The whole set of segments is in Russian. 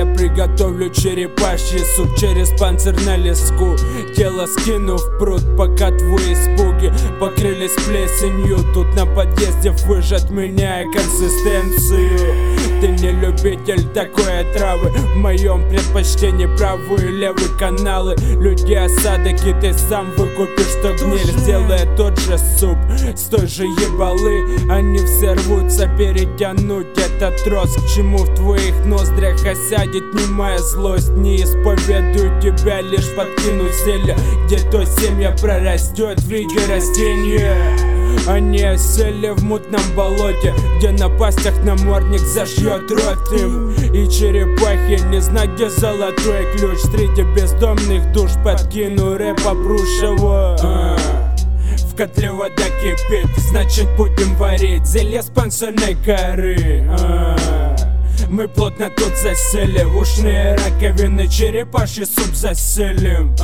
я приготовлю черепаший суп через панцирь на леску. Тело скину в пруд, пока твои испуги покрылись плесенью. Тут на подъезде выжат, меняя консистенцию. Ты не любитель такой отравы, в моем предпочтении правый и левый каналы. Люди осадок и ты сам выкупишь, что гниль. Сделай тот же суп с той же ебалы. Они все рвутся перетянуть этот трос. К чему в твоих ноздрях осядет немая злость? Не исповедую тебя, лишь подкину зелье, где то семя прорастет в виде растения. Они осели в мутном болоте, где на пастях намордник зашьет рот им. И черепахи не знают, где золотой ключ. Среди бездомных душ подкину рэп обрушево. В котле вода кипит, значит будем варить зелье с панцирной коры. Мы плотно тут засели, в ушные раковины черепаший суп заселим.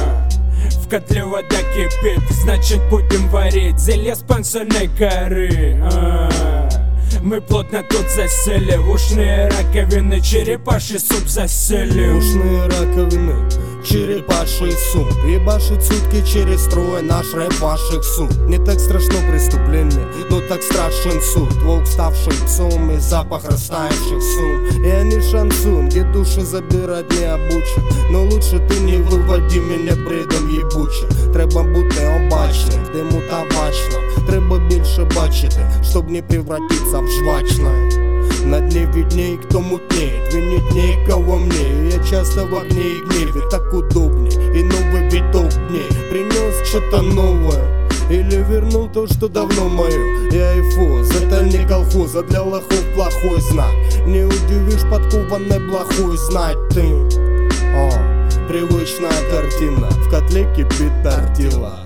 В котле вода кипит, значит будем варить зелье с панцирной коры. Мы плотно тут засели, в ушные раковины черепаший суп заселим. Ушные раковины, черепаший суп. Ебашит сутки через трое наш рэп ваших суп. Не так страшно преступление, но так страшен суд. Волк ставший псом и запах растаявших сум. Я не шансон, где души забирать не обучен. Но лучше ты не выводи меня бредом ебучим. Треба бути обачним, диму табачно. Треба більше бачити, щоб не превратиться в жвачное. На дне видней, кто мутнеет, винить некого мне. Я часто в огне и гневе, так удобней. И новый виток дней принес что-то новое. Или вернул то, что давно мое. Я эйфоз, это не колхоз, а для лохов плохой знак. Не удивишь подкованной плохой знать ты. Привычная картина, в котле кипит тортила.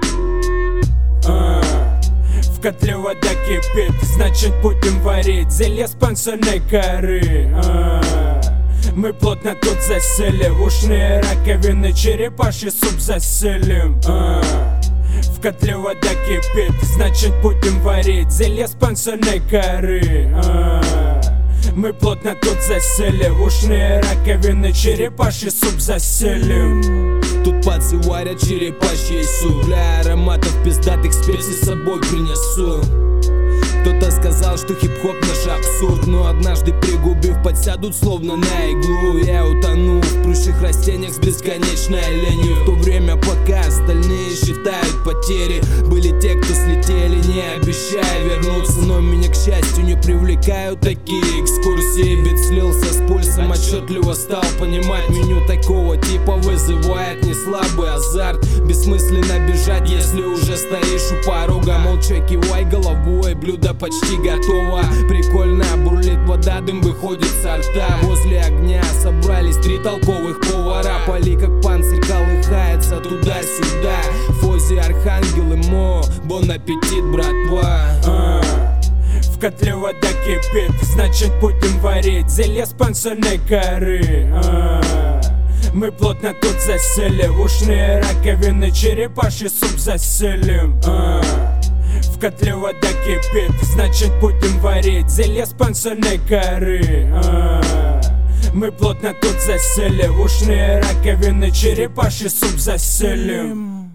В котле вода кипит, значит будем варить зелье с панцирной коры. Мы плотно тут засели, в ушные раковины черепаший суп заселим. В котле вода кипит, значит будем варить зелье с панцирной коры. Мы плотно тут засели, в ушные раковины черепаший суп заселим. Тут пацы варят черепаший суп, для ароматов пиздатых специй с собой принесу. Кто-то сказал, что хип-хоп наш абсурд, но однажды пригубив, подсядут словно на иглу. Я утону в прущих растениях с бесконечной ленью. В то время, пока остальные считают потери, были те, кто слетели, не обещая вернуться. Но меня, к счастью, не привлекают такие экскурсии. Бит слился с пульсом, отчетливо стал понимать. Меню такого типа вызывает не слабый азарт. Бессмысленно бежать, если уже стоишь у порога. Молча кивай головой, блюдо почти готово. Прикольно бурлит вода, дым выходит со рта. Возле огня собрались 3 толковых повара. Пали как панцирь колыхается туда-сюда. Фози, Архангел и Мо, бон аппетит, братва. В котле вода кипит, значит будем варить зелье с панцирной коры. Мы плотно тут засели, в ушные раковины черепаший суп заселим. В котле вода кипит, значит будем варить зелье с панцирной коры. Мы плотно тут засели, в ушные раковины черепаший суп заселим.